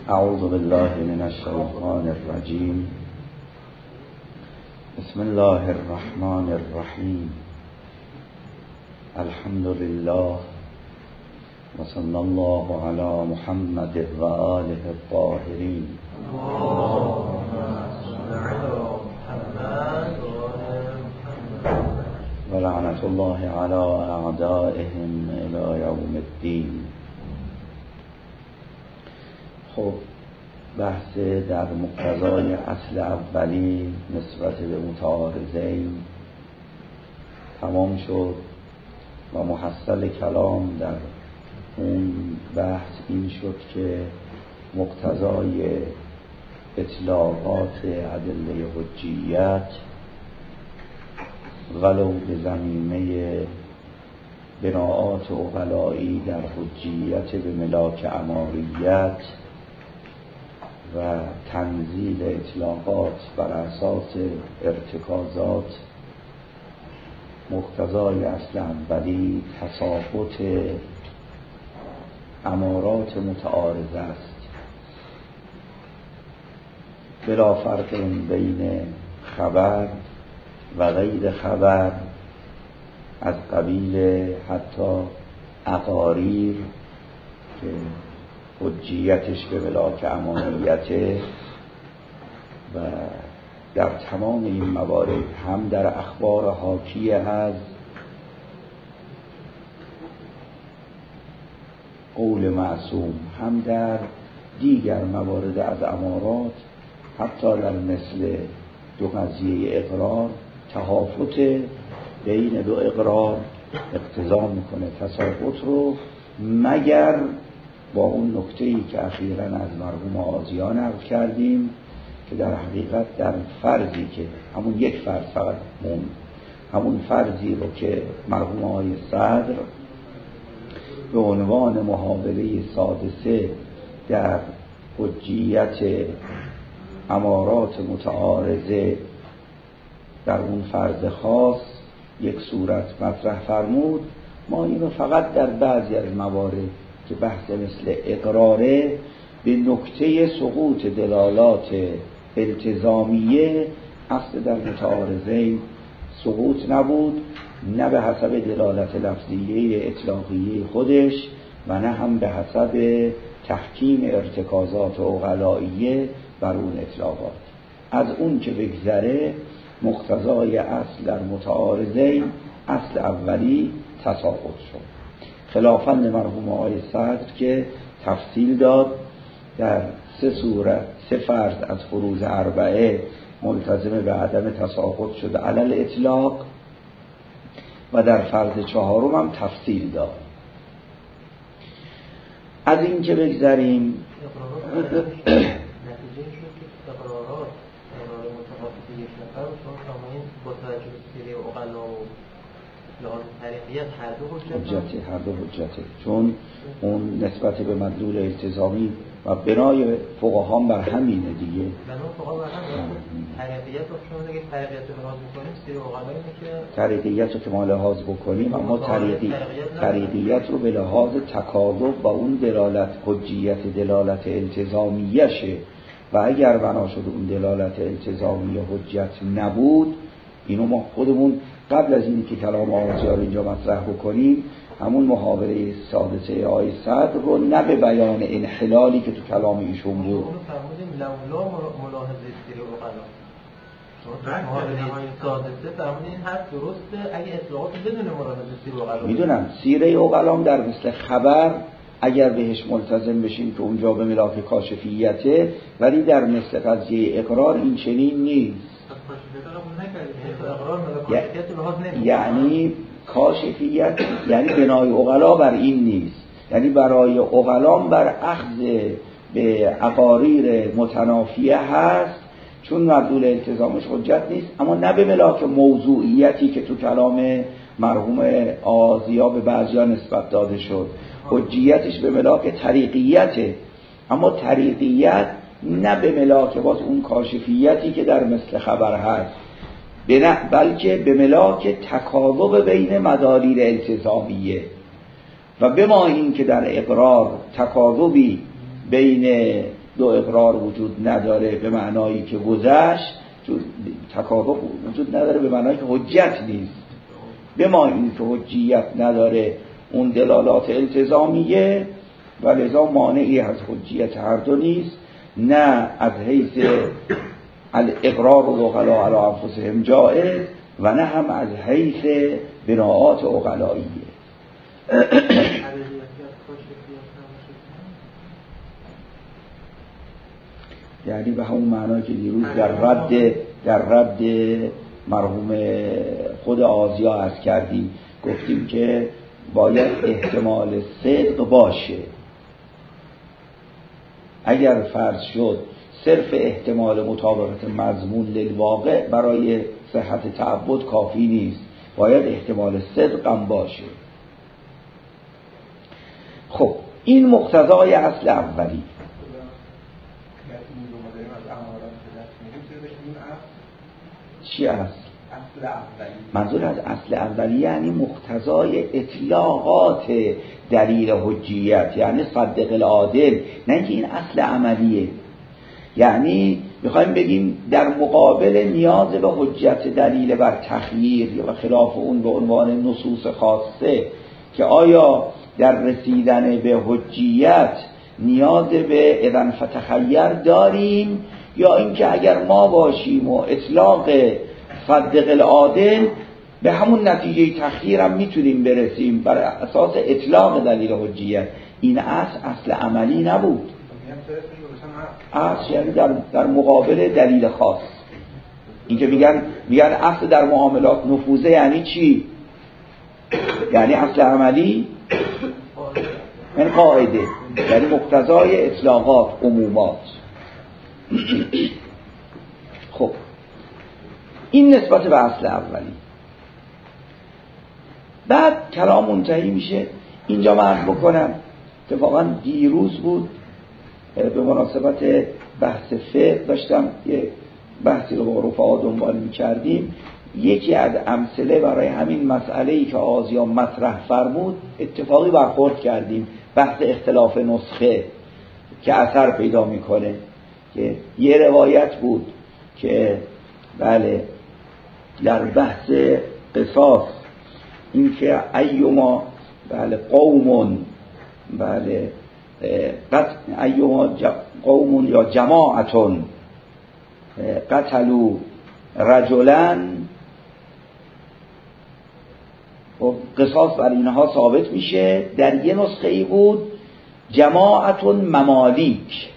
اعوذ بالله من الشیطان الرجیم. بسم الله الرحمن الرحیم. الحمد لله و صلی الله علی محمد و آله الطاهرین. و لعنت الله علی اعدائهم الی یوم الدین. خب بحث در مقتضای اصل اولی نسبت به متعارضین تمام شد و محصل کلام در اون بحث این شد که مقتضای اطلاقات ادله حجیت ولو به زمینه بناءات عقلایی در حجیت به ملاک اماریت و تنزیل اطلاقات بر اساس ارتکازات مقتضای اصل اولی تساقط امارات متعارضه است، بلا فرق بین خبر و غیر خبر از قبیل حتی اقاریر که حجیتش به ملاک امانیته و در تمام این موارد هم در اخبار حاکیه از قول معصوم هم در دیگر موارد از امارات حتی در مثل دو قضیه اقرار تهافت بین دو اقرار اقتضا میکنه تساقط رو، مگر با اون نکته‌ای که اخیراً از مرحوم آذیان نقل کردیم که در حقیقت در فرضی که همون یک فرض فقط موند، همون فرضی رو که مرحوم آقای صدر به عنوان محاوله سادسه در حجیت امارات متعارضه در اون فرض خاص یک صورت مطرح فرمود، ما اینو فقط در بعضی از موارد که بحث مثل اقراره به نکته سقوط دلالات التزامیه اصل در متعارضین سقوط نبود، نه به حسب دلالت لفظیه اطلاقیه خودش و نه هم به حسب تحکیم ارتکازات عقلائیه بر اون اطلاقات. از اون که بگذره مقتضای اصل در متعارضین اصل اولی تساقط شد، خلافاً مرحوم آقای صدر که تفصیل داد در سه صورت سه فرض از فروض اربعه ملتزم به عدم تساقط شده علل اطلاق و در فرض چهارم هم تفصیل داد. از این که بگذاریم نتیجه شد که اقرارات متفاوت یک نفر و شما با توجه به سری اقلا و لحاظ طریقیت هر دو حجته چون اون نسبت به مدلول التزامی و بنای فقها بر همینه دیگه. بنا فقها بر همینه. طریقیت رو شما اگه طریقیت رو لحاظ بکنیم سری اقلا اینه که طریقیت رو که ما لحاظ بکنیم، اما طریقیت رو به لحاظ تکاذب با اون دلالت حجیت دلالت التزامیشه و اگر بنا شد اون دلالت التزامی حجت نبود، اینو ما خودمون قبل از این که کلام آذیان اینجا مطرح بکنیم همون محاوره سادسه آیه صدر رو نه به بیان انحلالی که تو کلام ایشون بود اونو فرمودیم لولا ملاحظه سری اقلا محاوره سادسه فرمودیم این حرف درسته اگه اطلاقات بدون ملاحظه سری اقلا. میدونم سیره اقلام در مثل خبر اگر بهش ملتزم بشیم که اونجا به ملاک کاشفیته، ولی در مثل قضیه اقرار این چنین نیست. یعنی کاشفیت یعنی بنای عقلا بر این نیست، یعنی برای عقلام بر اخذ به اقاریر متنافیه هست چون مدلول التزامش حجت نیست، اما نه به ملاک موضوعیتی که تو کلام مرحوم آذیا به بعضیا نسبت داده شد. حجیتش به ملاک طریقیته، اما طریقیت نه به ملاک باز اون کاشفیتی که در مثل خبر هست، بلکه به ملاک تکاذب بین مداریر التزامیه. و بما این که در اقرار تکاذبی بین دو اقرار وجود نداره به معنایی که گذشت، تکافؤ وجود نداره به معنایی که حجت نیست. به ما این که حجیت نداره اون دلالات التزامیه و لذا مانعی از حجیت هر دو نیست، نه از حیث الاقرار العقلاء علی انفسهم جائز و نه هم از حیث بناءات عقلائیه. یعنی به همون معنی که دیروز در رد مرحوم خود آزیا عرض کردیم، گفتیم که باید احتمال صدق باشه. اگر فرض شد صرف احتمال مطابقت مضمون للواقع برای صحت تعبد کافی نیست، باید احتمال صدق هم باشه. خب این مقتضای اصل اولی. چی اصل؟ منظور از اصل اولی یعنی مقتضای اطلاقات دلیل حجیت، یعنی صدق العادل، نه اینکه این اصل عملیه. یعنی میخوایم بگیم در مقابل نیاز به حجت دلیل بر تخییر و خلاف اون به عنوان نصوص خاصه که آیا در رسیدن به حجیت نیاز به اذن فتخیر داریم، یا اینکه اگر ما باشیم و اطلاق صدق العادل به همون نتیجه تخییر هم میتونیم برسیم بر اساس اطلاق دلیل حجیت. این اصل عملی نبود. اصل یعنی در مقابل دلیل خاص. این که میگن اصل در معاملات نفوذه یعنی چی؟ یعنی اصل عملی یعنی قاعده، یعنی مقتضای اطلاقات عمومات. خب این نسبت به اصل اولی. بعد کلام منتهی میشه. اینجا من عرض بکنم اتفاقا دیروز بود به مناسبت بحث فقه داشتم یه بحثی رو با رفقا دنبال میکردیم. یکی از امثله برای همین مسئله‌ای که آزیا مطرح فرمود اتفاقی برخورد کردیم، بحث اختلاف نسخه که اثر پیدا میکنه. که یه روایت بود که بله در بحث قصاص این که ایما بله قوم بله ایما قوم یا جماعتون قتلوا رجلا، و قصاص بر اینها ثابت میشه. در یه نسخه ای بود جماعتون ممالیک.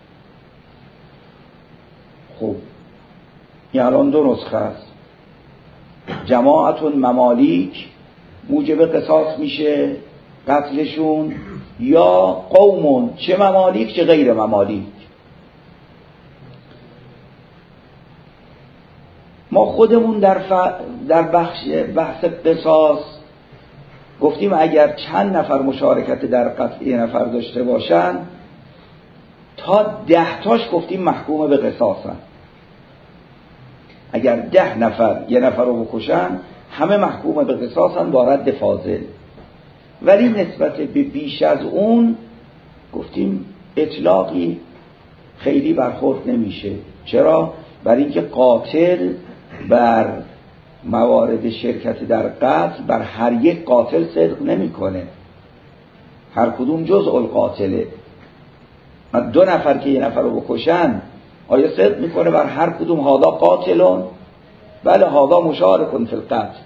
خب این الان دو نسخه است. جماعتون ممالیک موجب قصاص میشه قتلشون، یا قومون چه ممالیک چه غیر ممالیک. ما خودمون در بحث قصاص گفتیم اگر چند نفر مشارکت در قتل یه نفر داشته باشن تا 10 تاش گفتیم محکوم به قصاصن. اگر 10 نفر یه نفر رو بکشن همه محکوم به قصاصن با رد فاضل. ولی نسبت به بیش از اون گفتیم اطلاقی خیلی برخورد نمیشه. چرا؟ برای اینکه قاتل بر موارد شرکت در قتل بر هر یک قاتل صدق نمیکنه، هر کدوم جزء القاتله. 2 نفر که یه نفر رو بکشن آیا صدق میکنه بر هر کدوم هادا قاتلون؟ بله هادا مشارکون فی القتل،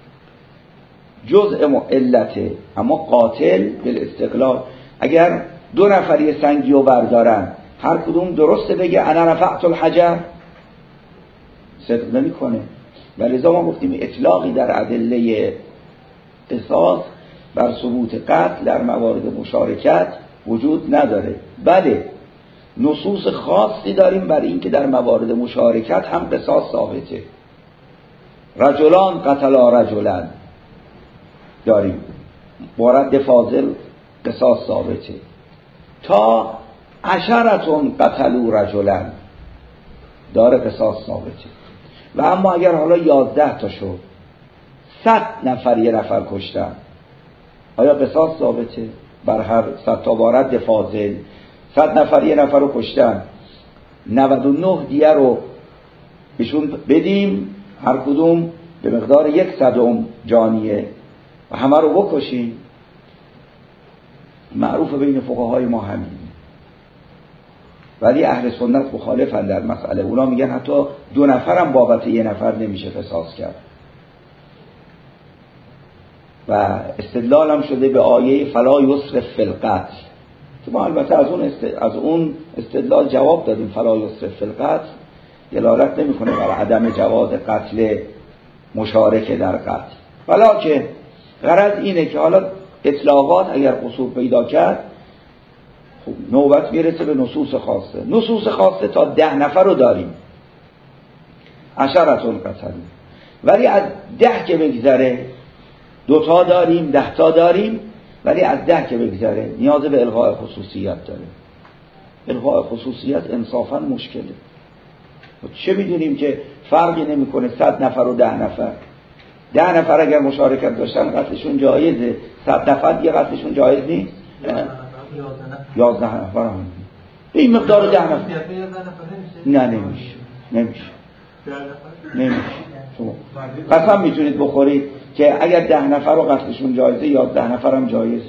جزء علته. اما قاتل بالاستقلال اگر 2 نفر یه سنگی رو بردارن هر کدوم درسته بگه انا رفعت الحجر، صدق نمیکنه. ولذا ما گفتیم اطلاقی در ادله قصاص بر ثبوت قتل در موارد مشارکت وجود نداره. بله نصوص خاصی داریم برای اینکه در موارد مشارکت هم قصاص ثابته. رجلان قتلا رجلان داریم، با رد فاضل قصاص ثابته. تا 10 قتلوا رجلان داره قصاص ثابته. و اما اگر حالا 11 تا شد 100 نفر یه نفر کشتن آیا قصاص ثابته بر هر 100 تا با رد فاضل؟ 100 نفر یه نفر رو کشتن، 99 دیه رو بهشون بدیم، هر کدوم به مقدار 1/100 جانیه و همه رو بکشیم. معروف بین فقهای ما همین. ولی اهل سنت مخالفن در مسئله. اونا میگن حتی 2 نفرم بابت 1 نفر نمیشه قصاص کرد. و استدلال هم شده به آیه فلا یسرف فی القتل که ما البته از اون استدلال جواب دادیم. فلا یسرف فی القتل دلالت نمیکنه بر عدم جواز قتل مشارک در قتل، ولکن غرض اینه که حالا اطلاقات اگر قصور پیدا کرد، خب نوبت میرسه به نصوص خاصه. نصوص خاصه تا 10 نفر رو داریم، 10 قتل، ولی از 10 که بگذره 2 تا داریم، 10 تا داریم، ولی از 10 که بگذره نیاز به الغاء خصوصیت داره. الغاء خصوصیت انصافا مشکله. چه میدونیم که فرقی نمیکنه 100 نفر و 10 نفر. 10 نفر اگر مشارکت داشتن قتلشون جایزه، 100 نفر دیگه قتلشون جایز نیست. 11 نفر هم به این مقدار 10 نفر نه نمیشه. شما قسم میتونید بخورید که اگر 10 نفر رو قتلشون جایزه، 11 نفر هم جایزه.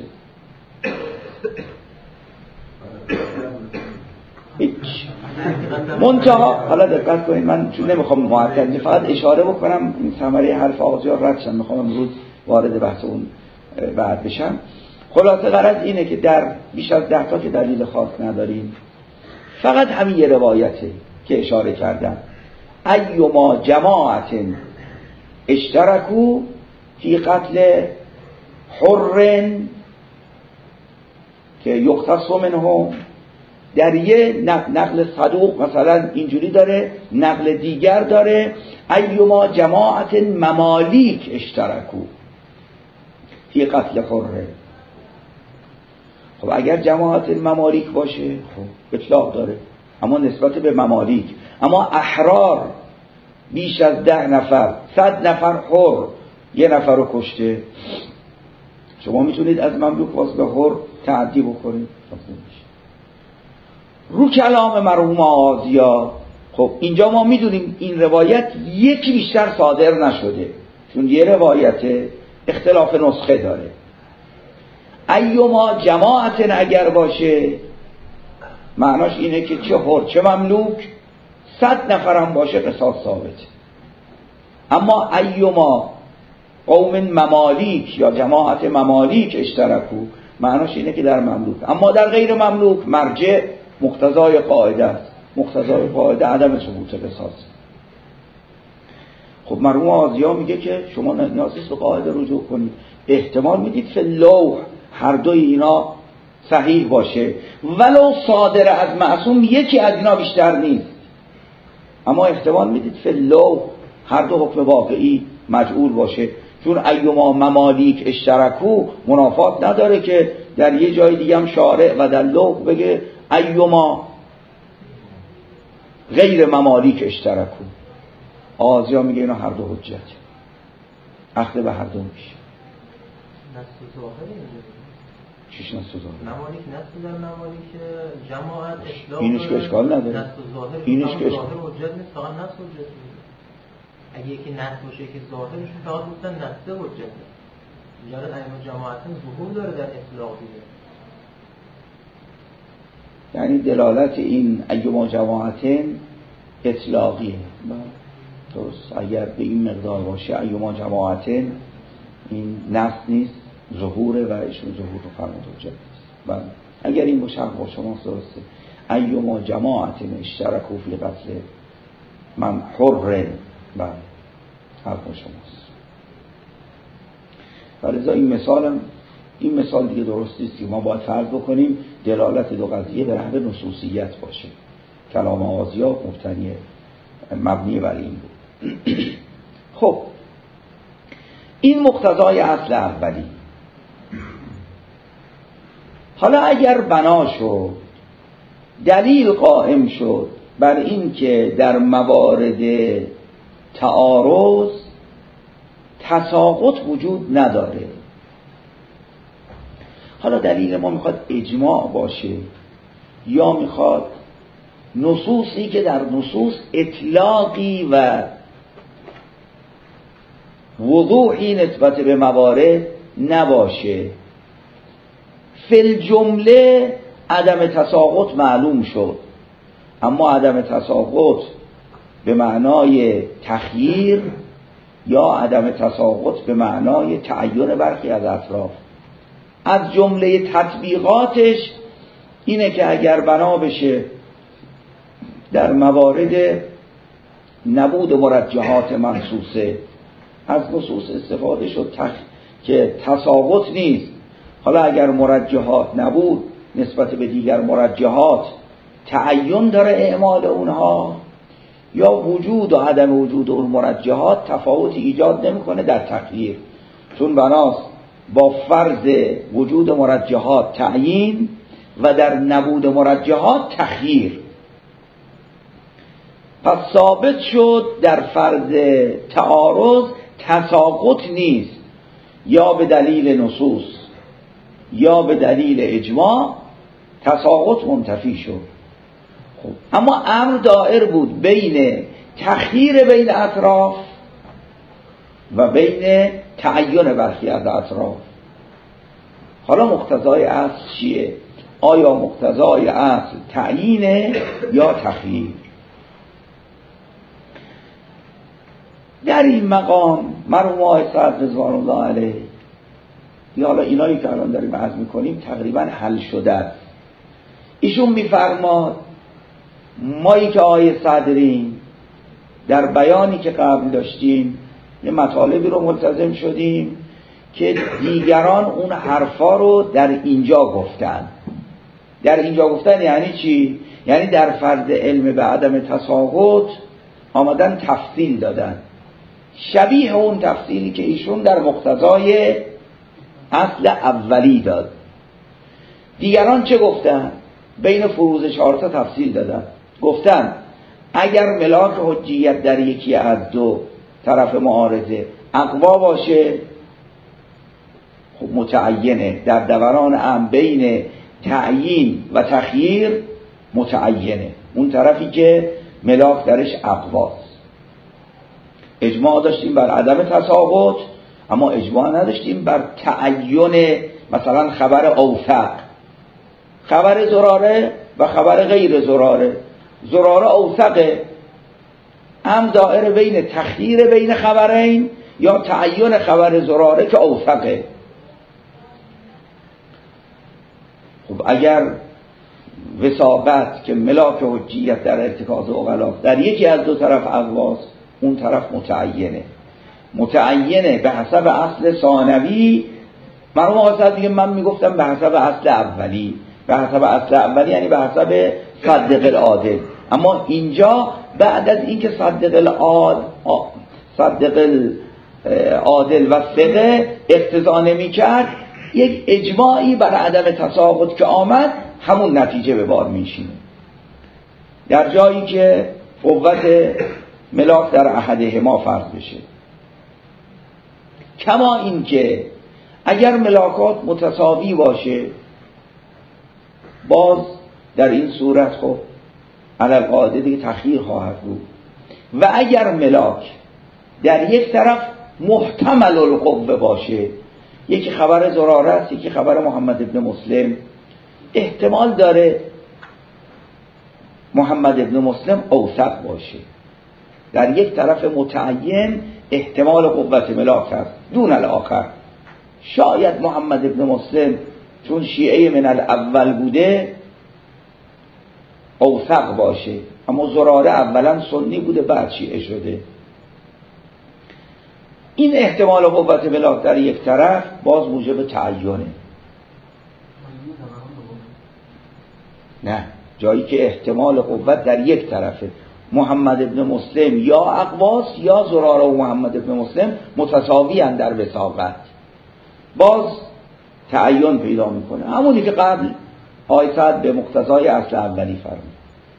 منتها حالا دقت کنید، من چون نمیخوام معطل، فقط اشاره بکنم این ثمره حرف آزیار رد شم، میخوام امروز وارد بحث اون بعد بشم. خلاصه غرض اینه که در بیش از 10 تا که دلیل خاص نداریم، فقط همین یه روایته که اشاره کردم، ایما جماعت اشترکو فی قتل حر که یختص منهم، در یه نقل صدوق مثلا اینجوری داره، نقل دیگر داره ایما جماعت ممالیک اشترکو فی قتل حر. خب اگر جماعت ممالیک باشه خب اطلاق داره، اما نسبت به ممالیک. اما احرار بیش از 10 نفر، 100 نفر حر 1 نفر رو کشته، شما میتونید از مملوک واسه به حر تعدی بکنید. رو کلام مرحوم آغازیا، خب اینجا ما میدونیم این روایت یکی بیشتر صادر نشده، چون یه روایت اختلاف نسخه داره. ایما جماعت اگر باشه معناش اینه که چه حر چه مملوک 100 نفرم باشه قصاص ثابته. اما ایما قوم ممالیک یا جماعت ممالیک اشترکو معناش اینه که در مملوک. اما در غیر مملوک مرجع مقتضای قاعده است، مقتضای قاعده عدم ثبوت قصاص. خب مرحوم آزیا میگه که شما نیاز نیست به قاعده رجوع کنید، احتمال میدید فی اللوح هر دوی اینا صحیح باشه، ولو صادر از معصوم یکی از اینا بیشتر نیست، اما احتمال میدید فی اللوح هر دو حکم واقعی مجعول باشه، چون ایما ممالیک اشترکو منافات نداره که در یه جای دیگه هم شارع و در لوح بگه ایما غیر ممالیک اشترکو. آزیا میگه اینا هر دو حجت، اخذ به هر دو میشه. نص ظاهری چیش نص ظاهری؟ ممالیک نص در ممالیک جماعت اصلاح، اینش که اشکال نداره، نص ظاهری اینش که اشکال حجت نیست، فقط نص حجت نیست. اگه یکی نص باشه که ظاهرشون فقط گفتن نص حجت نیست، مجرد ایما جماعت ظهور داره در اطلاق دیگه. یعنی دلالت این ایما جماعتن اطلاقیه. درست، اگر به این مقدار باشه ایما جماعتن این نص نیست، ظهوره و ایشون ظهور رو فرمود حجت نیست. بله اگر این باشه با شما درسته، ایما جماعتن اشترکوا فی قتل من حر، بله حرف شماست. ولذا این مثال دیگه درست نیست که ما باید فرض بکنیم دلالت دو قضیه به نحو نصوصیت باشه. کلام آغازیا مبتنی مبنی بر این بود. خب این مقتضای اصل اولی. حالا اگر بنا شد، دلیل قائم شد بر این که در موارد تعارض تساقط وجود نداره، حالا دلیل ما میخواد اجماع باشه یا میخواد نصوصی که در نصوص اطلاقی و وضوحی نسبت به موارد نباشه. فی الجمله عدم تساقط معلوم شد، اما عدم تساقط به معنای تخییر یا عدم تساقط به معنای تعین برخی از اطراف. از جمله تطبیقاتش اینه که اگر بنا بشه در موارد نبود مرجحات منصوصه از نصوص استفاده شد که تساقط نیست، حالا اگر مرجحات نبود نسبت به دیگر مرجحات تعین داره اعمال اونها، یا وجود و عدم وجود اون مرجحات تفاوتی ایجاد نمیکنه در تغییر، چون بناست با فرض وجود مرجحات تعیین و در نبود مرجحات تخییر. پس ثابت شد در فرض تعارض تساقط نیست، یا به دلیل نصوص یا به دلیل اجماع تساقط منتفی شد. خب اما امر دائر بود بین تخییر بین اطراف و بین تعین برخی از اطراف. حالا مقتضای اصل چیه؟ آیا مقتضای اصل تعیینه یا تخییر؟ در این مقام مرحوم آقای سعد رضوان الله علیه، یا حالا اینایی که الان داریم عرض میکنیم تقریبا حل شده است. ایشون میفرماد مایی که آیه صدریم در بیانی که قبل داشتیم یه مطالبی رو ملتزم شدیم که دیگران اون حرفا رو در اینجا گفتن. در اینجا گفتن یعنی چی؟ یعنی در فرض علم به عدم تساقط آمدن تفصیل دادن، شبیه اون تفصیلی که ایشون در مقتضای اصل اولی داد. دیگران چه گفتن؟ بین فروض 4 تفصیل دادن. گفتن اگر ملاک حجیت در یکی از دو طرف معارضه اقوا باشه، خب متعینه، در دوران هم بین تعیین و تخییر متعینه، اون طرفی که ملاک درش اقواست. اجماع داشتیم بر عدم تساقط، اما اجماع نداشتیم بر تعین مثلا خبر اوثق، خبر زراره و خبر غیر زراره. زراره اوثقه، هم دائره بین تخییر بین خبرین یا تعین خبر زراره که اوثقه. خب اگر وثاقت که ملاک حجیت در ارتکاز عقلا در یکی از دو طرف اقواست، اون طرف متعینه به حسب اصل ثانوی. مرحوم آقای دیگه من میگفتم به حسب اصل اولی. به حسب اصل اولی یعنی به حسب صدق العادل، اما اینجا بعد از اینکه صدق العادل و ثقه اقتضا نمی‌کرد، یک اجماعی بر عدم تساقط که آمد همون نتیجه به بار میشینه. در جایی که قوت ملاک در احدهما فرض بشه، کما این که اگر ملاکات متساوی باشه، باز در این صورت خب علی القاعده دیگه تخییر خواهد بود. و اگر ملاک در یک طرف محتمل القوه باشه، یکی خبر زراره است یکی خبر محمد ابن مسلم، احتمال داره محمد ابن مسلم اوثق باشه. در یک طرف متعین احتمال قوت ملاک است دون الاخر. شاید محمد ابن مسلم چون شیعه من الاول بوده اوثق باشه، اما زراره اولا سنی بوده بعد شیعه شده. این احتمال قوت ملاک در یک طرف باز موجب تعینه. نه، جایی که احتمال قوت در یک طرفه، محمد ابن مسلم یا اقواس یا زراره و محمد ابن مسلم متساوی اند در وثاقت، باز تعین پیدا میکنه، همونی که قبل آیت به مقتضای اصل اولی فرمود.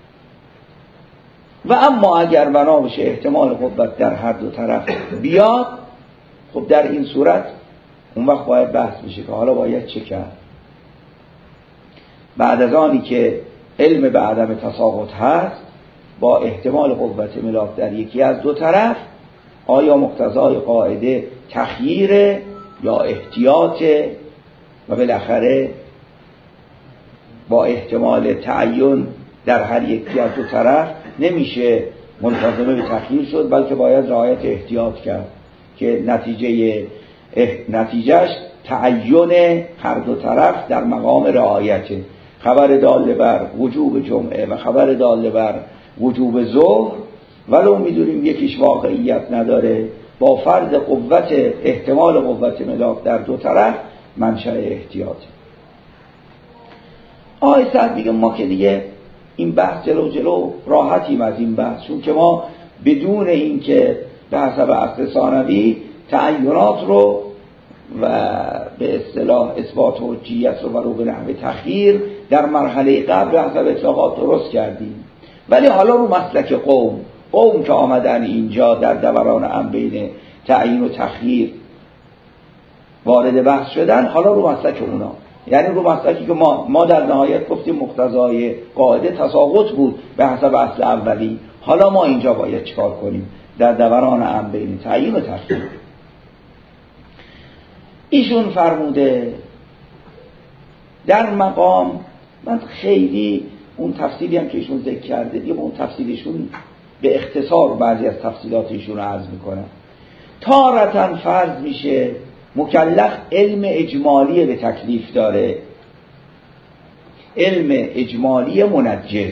و اما اگر بنا بشه احتمال قوت در هر دو طرف بیاد، خب در این صورت اون وقت باید بحث بشه که حالا باید چه کرد. بعد از آنی که علم به عدم تساقط هست با احتمال قوت ملاک در یکی از دو طرف، آیا مقتضای قاعده تخییر یا احتیاط و بالاخره با احتمال تعین در هر یکی از دو طرف نمیشه ملتزمه به تخییر شد، بلکه باید رعایت احتیاط کرد که نتیجهش تعین هر دو طرف در مقام رعایته. خبر دال بر وجوب جمعه و خبر دال بر وجوب ظهر ولو میدونیم یکیش واقعیت نداره، با فرض قوت احتمال قوت ملاک در دو طرف منشأ احتیاطه. آقای سعد میگه ما که دیگه این بحث جلو راحتیم از این بحث، چون که ما بدون اینکه به حسب اصل ثانوی تعینات رو و به اصطلاح اثبات حجیت رو به نحو تخییر در مرحله قبل به حسب اطلاقات درست کردیم، ولی حالا رو مسلک قوم که آمدن اینجا در دوران هم بین تعیین و تخییر وارد بحث شدن، حالا رو مسلک اونا، یعنی رو مسلکی که ما در نهایت گفتیم مقتضای قاعده تساقط بود به حسب اصل اولی، حالا ما اینجا باید چیکار کنیم در دوران هم بین تعیین و تخییر. ایشون فرموده در مقام، من خیلی اون تفصیلی هم که ایشون ذکر کرده دیگه اون تفصیلشون به اختصار بعضی از تفصیلات ایشون رو عرض میکنم. تارتاً فرض میشه مکلف علم اجمالی به تکلیف داره، علم اجمالی منجز،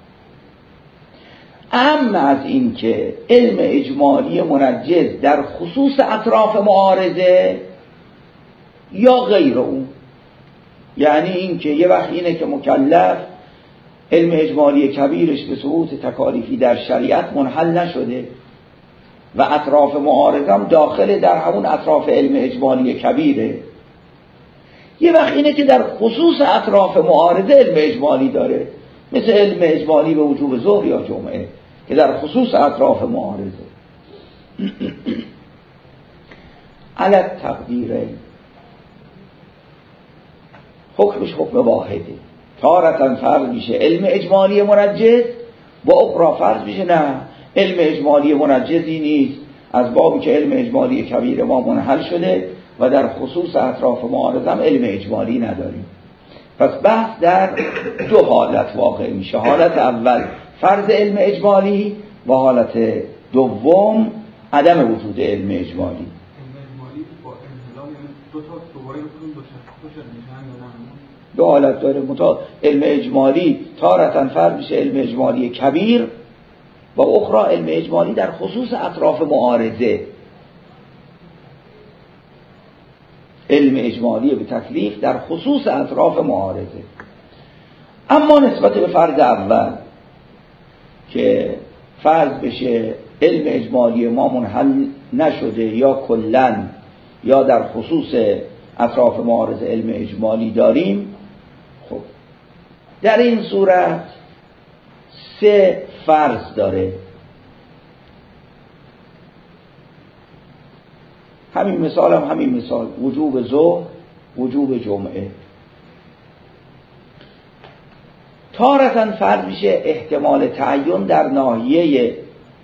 اما از این که علم اجمالی منجز در خصوص اطراف معارضه یا غیر اون، یعنی این که یه وقت اینه که مکلف علم اجمالی کبیرش به ثبوت تکالیفی در شریعت منحل نشده و اطراف معارضم داخل در همون اطراف علم اجمالی کبیره، یه وقت اینه که در خصوص اطراف معارضه علم اجمالی داره، مثل علم اجمالی به وجوب ظهر یا جمعه که در خصوص اطراف معارضه. علت تقدیره حکمش حکم واحده، تارتاً فرض میشه علم اجمالی منجز و اخرى فرض میشه نه علم اجمالی منجزی نیست، از بابی که علم اجمالی کبیر ما منحل شده و در خصوص اطراف معارضم علم اجمالی نداریم. پس بحث در دو حالت واقع میشه، حالت اول فرض علم اجمالی و حالت دوم عدم وجود علم اجمالی. دو حالت داره، علم اجمالی تارتاً فرض میشه علم اجمالی کبیر و اخرى علم اجمالی در خصوص اطراف معارضه، علم اجمالی به تکلیف در خصوص اطراف معارضه. اما نسبت به فرض اول که فرض بشه علم اجمالی ما منحل نشده یا کلاً یا در خصوص اطراف معارضه علم اجمالی داریم، خب در این صورت سه فرض داره. همین مثال وجوب ظهر، وجوب جمعه. تارتاً فرض میشه احتمال تعین در ناحیه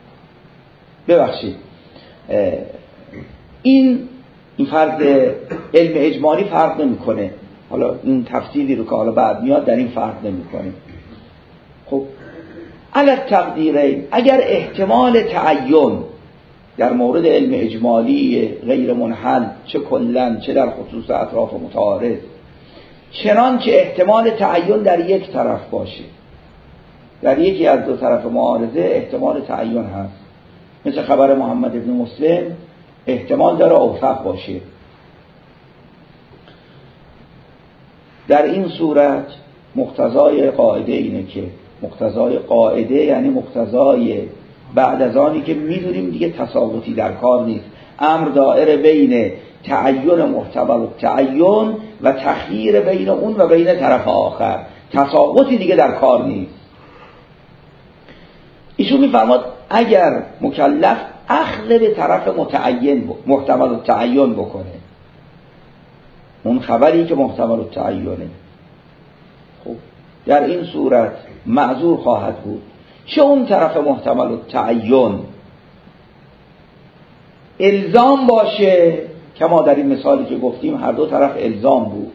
این فرض علم اجمالی فرق نمیکنه، حالا این تفصیلی رو که حالا بعد میاد در این فرق نمیکنه. خب علت تقدیره، اگر احتمال تعین در مورد علم اجمالی غیر منحل چه کلاً چه در خصوص اطراف متعارض، چنانچه احتمال تعین در یک طرف باشه، در یکی از دو طرف معارضه احتمال تعین هست، مثل خبر محمد ابن مسلم احتمال داره اوثق باشه، در این صورت مقتضای قاعده اینه که مقتضای قاعده یعنی مقتضای بعد از آنی که میدونیم دیگه تساوتی در کار نیست، امر دائره بین تعین محتمل تعین و تخییر بین اون و بین طرف آخر، تساوتی دیگه در کار نیست. ایشون میفرماد اگر مکلف اخذ به طرف متعین محتمل تعین بکنه، اون خبری که محتمل تعینه، خب در این صورت معذور خواهد بود. چه اون طرف محتمل التعین الزام باشه، کما در این مثالی که گفتیم هر دو طرف الزام بود،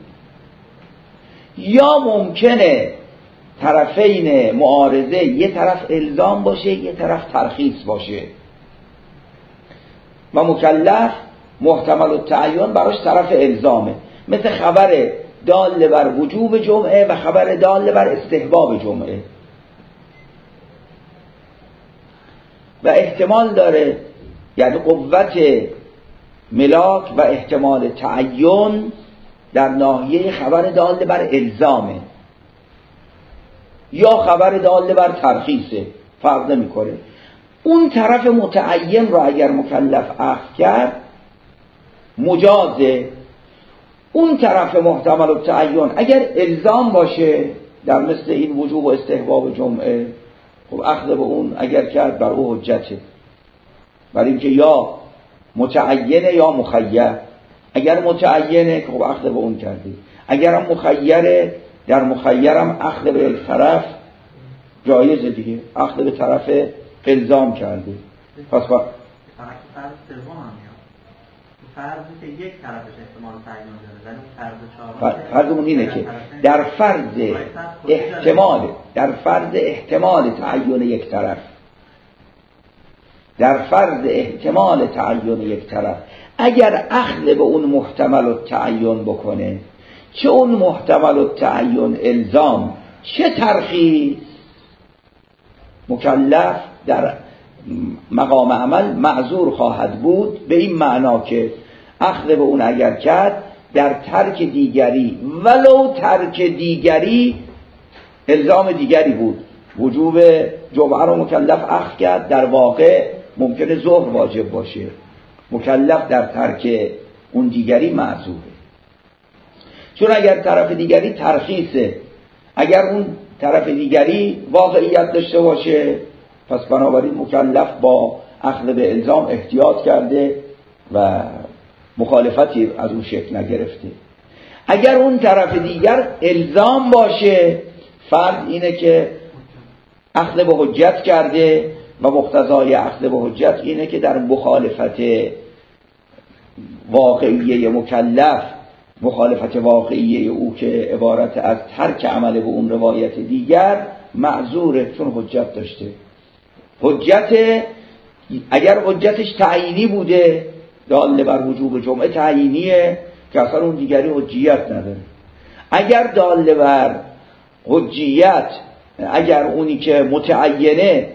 یا ممکنه طرفین معارضه یه طرف الزام باشه یه طرف ترخیص باشه و مکلف محتمل التعین براش طرف الزامه، مثل خبر دال بر وجوب جمعه و خبر دال بر استحباب جمعه. و احتمال داره، یعنی قوت ملاک و احتمال تعین در ناحیه خبر دال بر الزامه یا خبر دال بر ترخیصه، فرق نمیکنه. اون طرف متعین رو اگر مکلف اخذ کرد مجازه. اون طرف محتمل التعین اگر الزام باشه در مثل این وجوب و استحباب جمعه، خب اخذ به اون اگر کرد بر او حجته، برای اینکه یا متعینه یا مخیر. اگر متعینه خب اخذ به اون کردی، اگر هم مخیره در مخیرم اخذ به یک طرف جایزه دیگه، اخذ به طرف الزام کردی. پس فرض سوم هم میاد، فرضی که یک طرفش احتمال تعین داره، ولی فرض چهارم فرضمون اینه که در فرض احتمال تعین یک طرف، در فرض احتمال تعین یک طرف اگر اخذ به اون محتمل التعین بکنه، چه اون محتمل التعین الزام چه ترخیص، مکلف در مقام عمل معذور خواهد بود، به این معنا که اخذ به اون اگر کرد در ترک دیگری، ولو ترک دیگری الزام دیگری بود. وجوب جمعه رو مکلف اخذ کرد، در واقع ممکنه ظهر واجب باشه، مکلف در ترک اون دیگری معذوره. چون اگر طرف دیگری ترخیصه، اگر اون طرف دیگری واقعیت داشته باشه، پس بنابراین مکلف با اخذ به الزام احتیاط کرده و مخالفتی از اون شکل نگرفته. اگر اون طرف دیگر الزام باشه، فرض اینه که اخذ به حجت کرده و مقتضای اخذ به حجت اینه که در مخالفت واقعیه مکلف، مخالفت واقعیه او که عبارت از ترک عمل به اون روایت دیگر، معذوره چون حجت داشته. حجت اگر حجتش تعیینی بوده، دال بر وجوب جمعه تعیینیه که اصلا اون دیگری حجیت نداره. اگر دال بر حجیت، اگر اونی که متعینه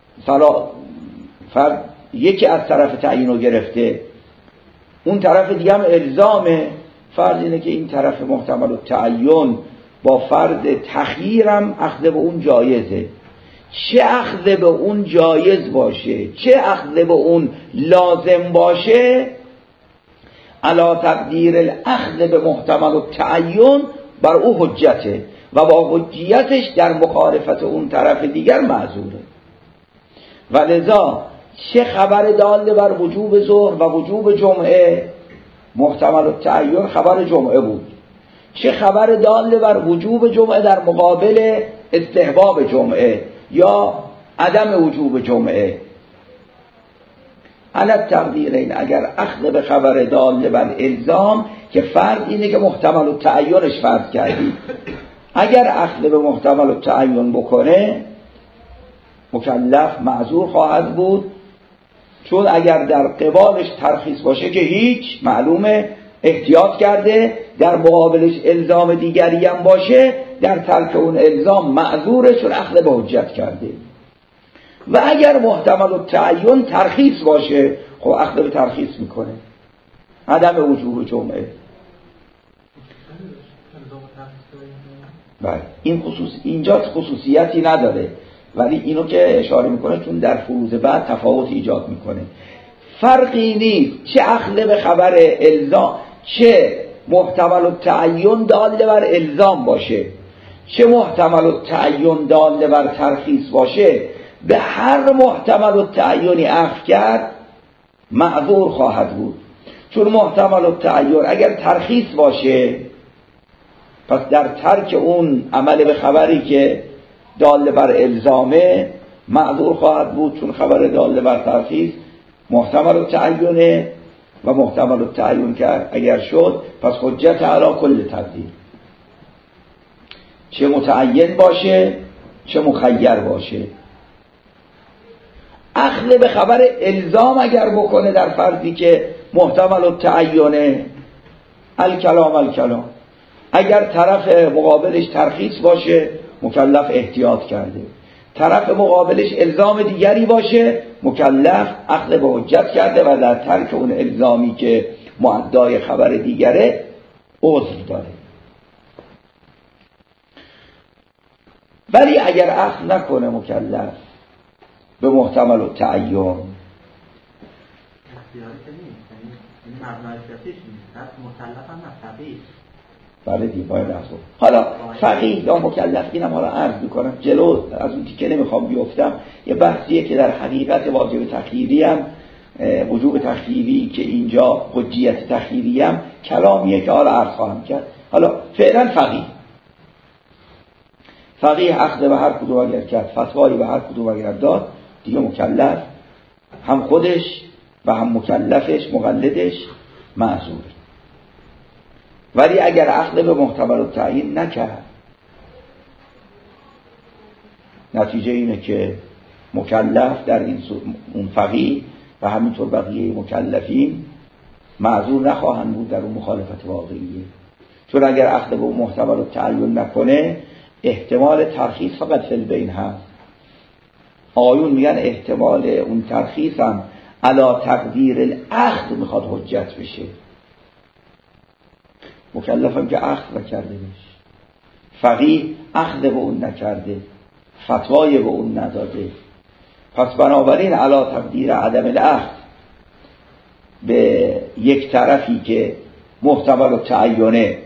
یکی از طرف تعیین رو گرفته، اون طرف دیگه هم الزامه، فرض اینه که این طرف محتمل التعین با فرض تخییرم اخذ به اون جایزه. چه اخذ به اون جایز باشه، چه اخذ به اون لازم باشه، علی تقدیر الاخذ به محتمل التعین بر او حجته و با حجیتش در مخالفت اون طرف دیگر معذوره. و لذا چه خبر دال بر وجوب ظهر و وجوب جمعه، محتمل التعین خبر جمعه بود، چه خبر دال بر وجوب جمعه در مقابل استحباب جمعه یا عدم وجوب جمعه، علی تقدیرین اگر اخذ به خبر دال بر الزام که فرض اینه که محتمل التعینش فرض کردی، اگر اخذ به محتمل التعین بکنه مکلف معذور خواهد بود، چون اگر در قبالش ترخیص باشه که هیچ، معلومه احتیاط کرده، در مقابلش الزام دیگری هم باشه در ترک اون الزام معذوره چون اخذ به حجت کرده. و اگر محتمل التعین ترخیص باشه، خب اخذ به ترخیص میکنه، عدم وجوب جمعه. بله این اینجا خصوصیتی نداره، ولی اینو که اشاره میکنه چون در فروض بعد تفاوت ایجاد میکنه. فرقی نیست چه اخذ به خبر الزام، چه محتمل التعین دال بر الزام باشه، چه محتمل التعین دال بر ترخیص باشه، به هر محتمل التعینی اخذ کرد معذور خواهد بود. چون محتمل التعین اگر ترخیص باشه پس در ترک اون عمل به خبری که دال بر الزامه معذور خواهد بود، چون خبر دال بر ترخیص محتمل التعیینه و محتمل التعیین که اگر شد پس حجت علی کل تقدیر، چه متعین باشه چه مخیر باشه. اخذ به خبر الزام اگر بکنه در فرضی که محتمل التعیینه، الکلام، اگر طرف مقابلش ترخیص باشه مکلف احتیاط کرده، طرف مقابلش الزام دیگری باشه مکلف اخذ به حجت کرده و در ترک اون الزامی که مؤدای خبر دیگره عذر داره. ولی اگر اخذ نکنه مکلف به محتمل التعین، بله دیگه باید اخذ. حالا فقیه یا مکلف، اینم حالا عرض میکنم جلو از اون تیکه نمیخوام بیفتم، یه بحثیه که در حقیقت واجب تخییری هم وجوب تخییری که اینجا حجیت تخییری هم کلامیه که حالا عرض خواهم کرد. حالا فعلا فقیه اخذ به هر کدوم اگر کرد، فتوایی به هر کدوم اگر داد، دیگه مکلف هم خودش و هم مکلفش مقلدش معذور. ولی اگر اخذ به محتمل التعیین نکرد، نتیجه اینه که مکلف در این اون فقیه و همینطور بقیه مکلفین معذور نخواهند بود در اون مخالفت واقعیه، چون اگر اخذ به اون محتمل التعیین نکنه احتمال ترخیص فقط فی البین هست. آیون میگن احتمال اون ترخیص هم علا تقدیر الاخذ میخواد حجت بشه، مکلفم که اخذ نکرده بشه، فقیه اخذ به اون نکرده، فتوای به اون نداده، پس بنابراین علا تقدیر عدم الاخذ به یک طرفی که محتمل التعیینه،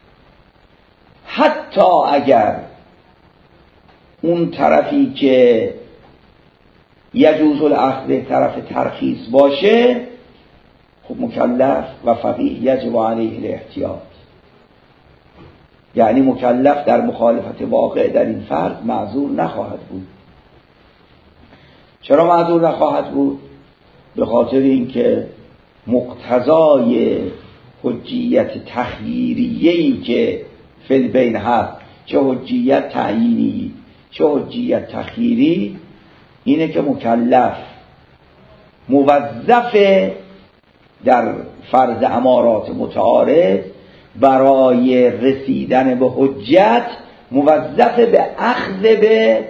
حتی اگر اون طرفی که یجوز الاخذ طرف ترخیص باشه، خب مکلف و فقیه یجب علیه الاحتیاط، یعنی مکلف در مخالفت واقع در این فرض معذور نخواهد بود. چرا معذور نخواهد بود؟ به خاطر اینکه مقتضای حجیت تخییریه‌ای که فی البین هست، چه حجیت تعیینی چه حجیت تخییری، اینه که مکلف موظف در فرض امارات متعارض برای رسیدن به حجت موظف به اخذ به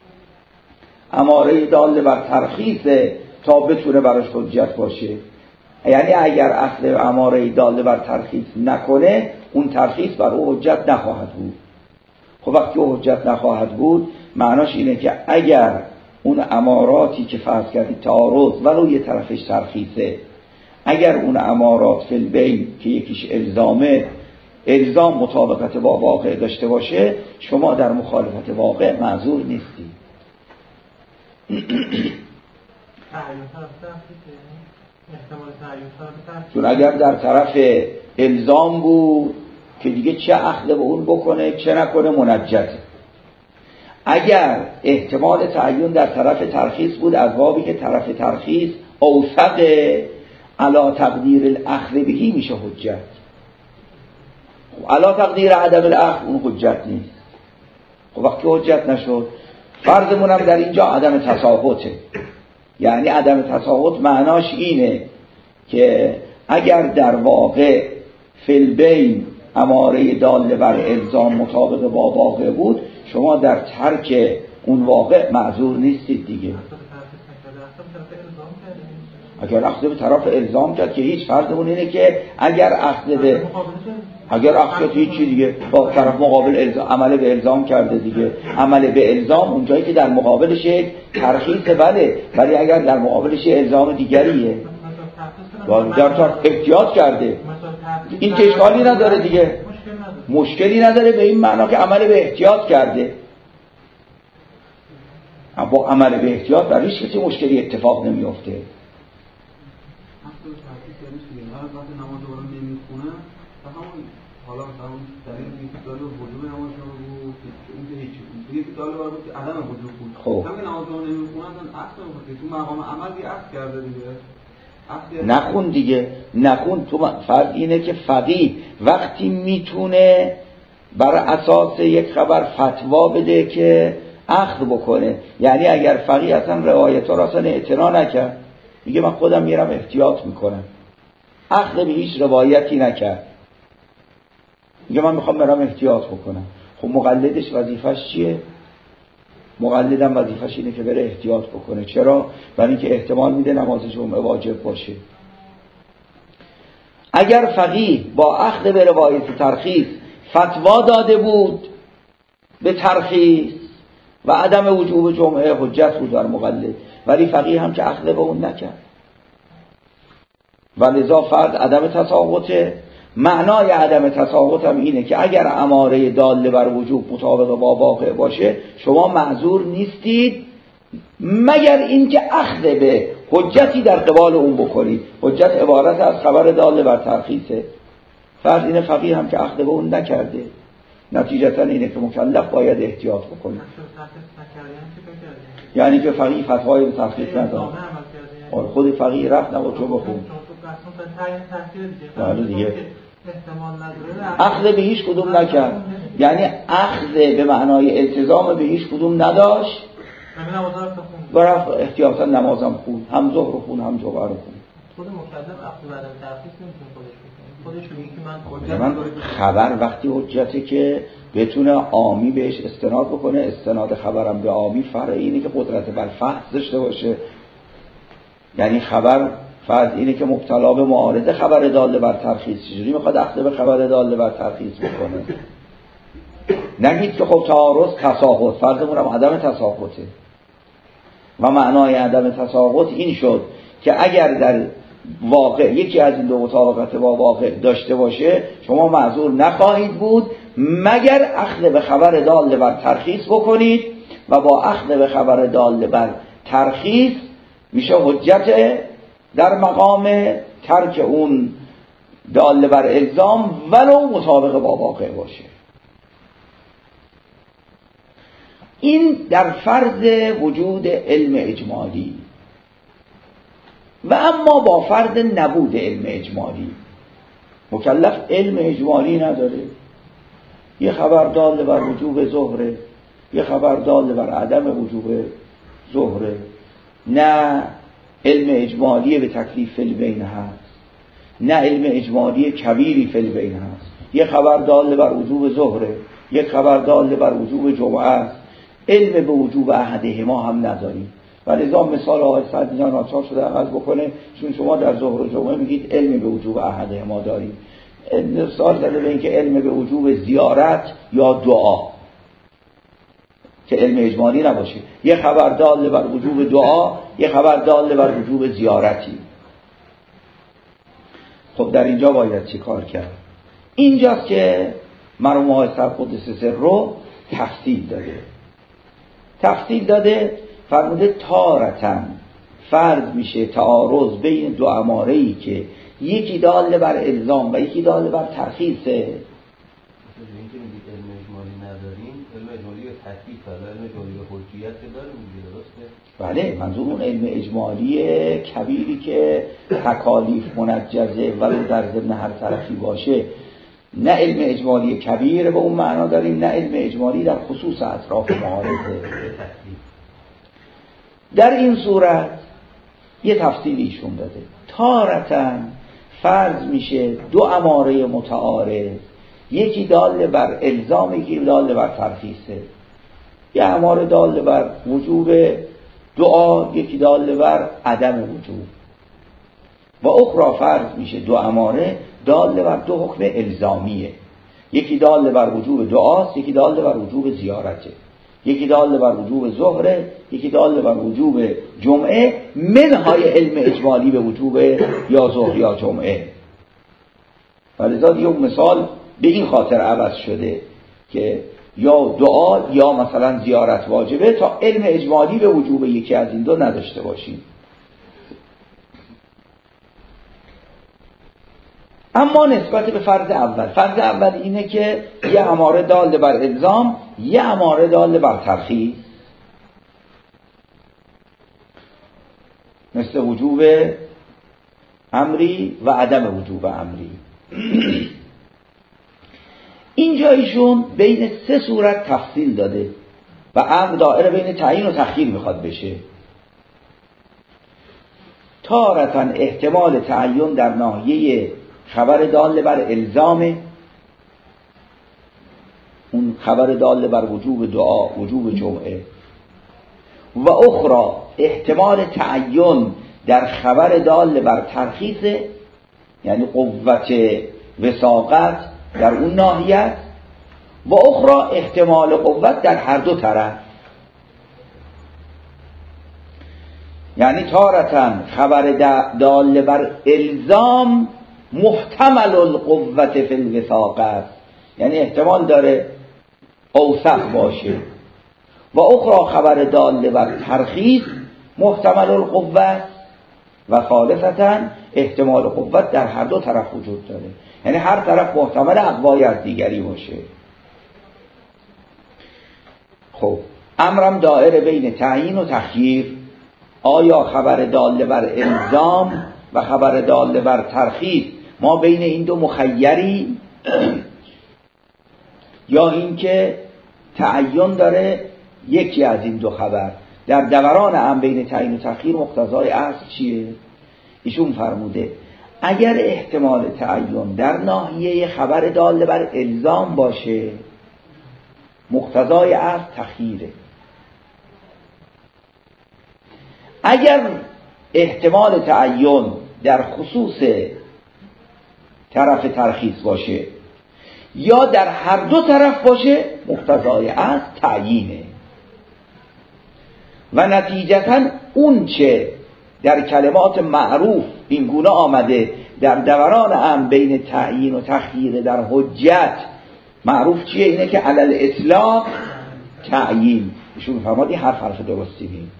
اماره داله بر ترخیص تا بتونه براش حجت باشه. یعنی اگر اخذ اماره داله بر ترخیص نکنه، اون ترخیص بر او حجت نخواهد بود. خب وقتی حجت نخواهد بود معناش اینه که اگر اون اماراتی که فرض کردید تعارض ولو یه طرفش ترخیصه، اگر اون امارات فی البین که یکیش الزامه، الزام مطابقت با واقع داشته باشه، شما در مخالفت واقع معذور نیستی. چون اگر در طرف الزام بود که دیگه چه اخذ به اون بکنه چه نکنه منجته. اگر احتمال تعیین در طرف ترخیص بود، از بابی که طرف ترخیص اوثق علا تقدیر الاخذ بهی میشه حجت. علا تقدیر عدم الاخذ اون حجت نیست. خب وقتی حجت نشد، فرضمون هم در اینجا عدم تساقطه. یعنی عدم تساقط معناش اینه که اگر در واقع فی البین اماره داله بر الزام مطابق با واقع بود، شما در ترک اون واقع معذور نیستید دیگه. اگر اخذ به طرف الزام کرد که هیچ، فرضمون اینه که اگر اخذ هیچی دیگه با طرف مقابل الزام عمل به الزام کرده دیگه. عمل به الزام اونجایی که در مقابلش یک ترخیصه، بله، ولی اگر در مقابلش الزام دیگریه در طرف احتیاط کرده، این که اشکالی نداره دیگه، مشکلی نداره به این معنا که عمل به احتیاط کرده. با عمل به احتیاط در هیچ کسی مشکلی اتفاق نمیفته. حالا مثلا دلیل یکی داله وجود نماز بود اون که هیچی بود یکی داله بود که عدم وجود بود همین نماز رو نمیخونن اصلا تو مقام عمل یه عکس کرده دیگه نخون دیگه نخون. تو فرق اینه که فقیه وقتی میتونه بر اساس یک خبر فتوا بده که اخذ بکنه، یعنی اگر فقیه اصلا روایت ها را اصلا اعتنا نکرد، میگه من خودم میرم احتیاط میکنم، اخذ به هیچ روایتی نکرد، میگه من میخوام برم احتیاط بکنم، خب مقلدش وظیفش چیه؟ مقلدم وظیفش اینه که بره احتیاط بکنه. چرا؟ برای اینکه احتمال میده نماز جمعه واجب باشه. اگر فقیه با اخذ به روایت ترخیص فتوا داده بود به ترخیص و عدم وجوب جمعه، حجت بود بر مقلد، ولی فقیه هم که اخذ به اون نکرد و لذا فرض عدم تساقطه. معنای عدم تساقط هم اینه که اگر اماره داله بر وجوب مطابق با واقع باشه شما معذور نیستید مگر اینکه اخذ به حجتی در قبال اون بکنید. حجت عبارت از خبر داله بر ترخیصه. فرض اینه فقیه هم که اخذ به اون نکرده، نتیجتا اینه که مکلف باید احتیاط بکنه. یعنی که فقیه فتوای به ترخیص نداد، خود فقیه رفت نبود جو بخون دیگه اخذ به هیچ کدوم نکرد، یعنی اخذ به معنای التزام به هیچ کدوم نداشت و رفت احتیاطا نمازم خون، هم ظهر خون هم جمعه رو خون. خود مکلف اخذ بعد از ترخیص نمیتونه خودش میگه که من خبر وقتی حجته که بتونه عامی بهش استناد بکنه. استناد خبرم به عامی فرع اینه که قدرت بر فحص داشته باشه، یعنی خبر فرض اینه که مبتلا به معارضه خبر داله بر ترخیص، چجوری میخواد اخذ به خبر داله بر ترخیص بکنه؟ نگید که خب تعارض تساقط، فرضمون هم عدم تساقطه و معنای عدم تساقط این شد که اگر در واقع یکی از این دو مطابقت با واقع داشته باشه شما معذور نخواهید بود مگر اخذ به خبر داله بر ترخیص بکنید و با اخذ به خبر داله بر ترخیص میشه حجت در مقام ترک اون داله بر الزام ولو مطابق با واقع باشه. این در فرض وجود علم اجمالی. و اما با فرض نبود علم اجمالی، مکلف علم اجمالی نداره، یه خبر دال بر وجوب ظهره، یه خبر دال بر عدم وجوب ظهره، نه علم اجمالی به تکلیف فی البین هست، نه علم اجمالی کبیری فی البین هست، یه خبر دال بر وجوب ظهره، یک خبر دال بر وجوب جمعه است، علم به وجوب احدهما هم نداریم. و لذا مثال آقای سعدی جان ناچار شده عوض بکنه، چون شما در ظهر و جمعه میگید علم به وجوب احدهما داریم، مثال زده به این که علم به وجوب زیارت یا دعا که علم اجمالی نباشه، یه خبر دال بر وجوب دعا، یه خبر دال بر وجوب زیارتی. خب در اینجا باید چی کار کرد؟ اینجاست که مرحوم آقای صاحب قدس سر رو تفصیل داده فرموده تارتن فرض میشه تعارض بین دو اماره‌ای که یکی دال بر الزام و یکی دال بر ترخیصه. اینکه میگید علم اجمالی نداریم، علم اجمالی به ترخیص و علم اجمالی به حجیت داریم میگه، درسته؟ بله، منظور اون علم اجمالی کبیری که تکالیف منجزه ولو در ضمن هر طرفی باشه، نه علم اجمالی کبیر به اون معنا داریم، نه علم اجمالی در خصوص اطراف معارضه. در این صورت یه تفصیلی ایشون داده، تارتن فرض میشه دو اماره متعارض، یکی دال بر الزام یکی دال بر ترخیصه، یه اماره دال بر وجوب دعا یکی دال بر عدم وجوب، و اخرى فرض میشه دو اماره دال بر دو حکم الزامیه، یکی دال بر وجوب دعاست یکی دال بر وجوب زیارته، یکی دال بر وجوب ظهره یکی دال بر وجوب جمعه، منهای علم اجمالی به وجوب یا ظهر یا جمعه. ولذا دیگه مثال به این خاطر عوض شده که یا دعا یا مثلا زیارت واجبه تا علم اجمالی به وجوب یکی از این دو نداشته باشیم. اما نسبت به فرض اول اینه که یه اماره دال بر الزام، یه اماره دال بر ترخیص، مثل وجوب امری و عدم وجوب امری. اینجا ایشون بین 3 صورت تفصیل داده و امر دائره بین تعیین و تخییر میخواد بشه. تارةً احتمال تعین در ناحیه خبر دال بر الزام، اون خبر دال بر وجوب دعا، وجوب جمعه، و اخرى احتمال تعین در خبر دال بر ترخیص، یعنی قوت وثاقت در اون ناحیه، و اخرى احتمال قوت در هر دو طرف. یعنی تارةً خبر دال بر الزام محتمل القوت فی الوثاقت، یعنی احتمال داره اوثق باشه، و اخرى خبر دال بر ترخیص محتمل القوت، و ثالثاً احتمال قوت در هر دو طرف وجود داره، یعنی هر طرف محتمل اقوای از دیگری باشه. خب امرم دائره بین تعیین و تخییر، آیا خبر دال بر الزام و خبر دال بر ترخیص ما بین این دو مخیری، یا اینکه تعین داره یکی از این دو خبر؟ در دوران امر بین تعیین و تخییر مقتضای اصل چیه؟ ایشون فرموده اگر احتمال تعین در ناحیه خبر دال بر الزام باشه، مقتضای اصل تخییره. اگر احتمال تعین در خصوص طرف ترخیص باشه یا در هر دو طرف باشه، مقتضای اصل تعیینه. و نتیجتاً اون چه در کلمات معروف این گونه آمده در دوران امر بین تعیین و تخییر در حجت، معروف چیه؟ اینه که علل اطلاق تعیین. ایشون فرمودی حرف درستی نیست.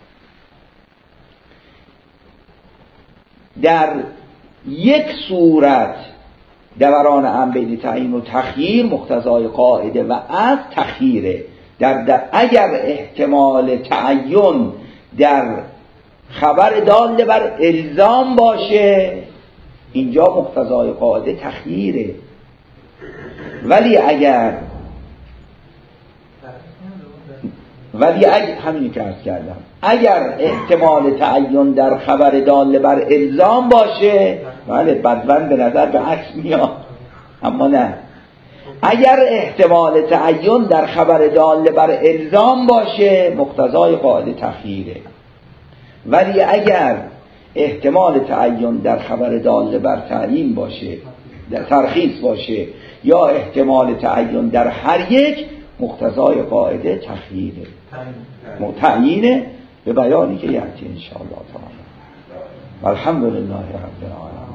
در یک صورت دوران امر بین تعیین و تخییر مقتضای قاعده و از تخییره. اگر احتمال تعین در خبر دال بر الزام باشه، اینجا مقتضای قاعده تخییره. ولی اگر همینی که عرض کردم، اگر احتمال تعین در خبر دال بر الزام باشه، بله بدون به نظر به عکس میاد، اما نه، اگر احتمال تعین در خبر دال بر الزام باشه مقتضای قاعده تخییره. ولی اگر احتمال تعین در خبر دال بر تعیین باشه، در ترخیص باشه، یا احتمال تعین در هر یک، مقتضای قاعده تخییره، تعیینه، به بیانی که یأتی ان شاء الله تعالی. الحمدلله رب العالمین.